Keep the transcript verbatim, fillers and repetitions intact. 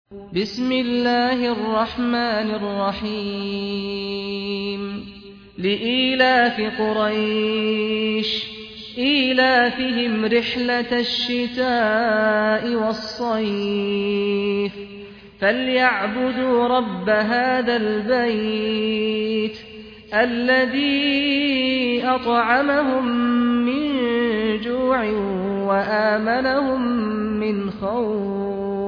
بسم الله الرحمن الرحيم لإيلاف قريش إيلافهم رحلة الشتاء والصيف فليعبدوا رب هذا البيت الذي أطعمهم من جوع وآمنهم من خوف